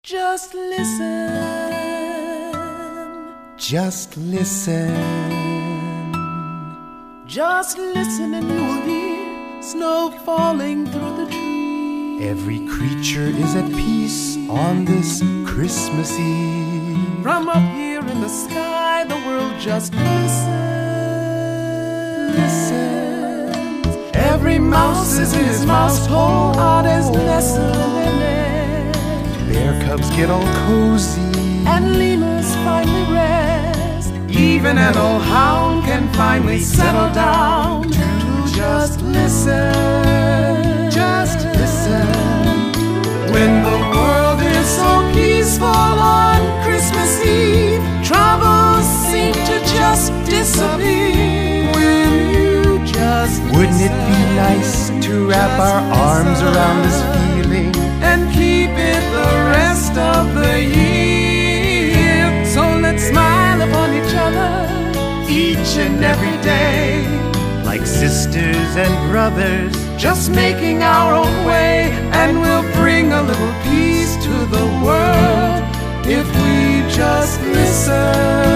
Just listen. Just listen. Just listen and you will hear snow falling through the trees. Every creature is at peace on this Christmas Eve. From up here in the sky, the world just listens. Every mouse is in his mouse hole, Odd is nestled in it. Bear cubs get all cozy, and lemurs finally rest. Even an old hound can finally settle down to just listen. just listen. When the world is so peaceful on Christmas Eve, troubles seem to just disappear. When you just Wouldn't it be nice to wrap our arms around this feeling and keep it the rest of the year? So let's smile upon each other each and every day, like sisters and brothers, just making our own way, and we'll bring a little peace to the world if we just listen.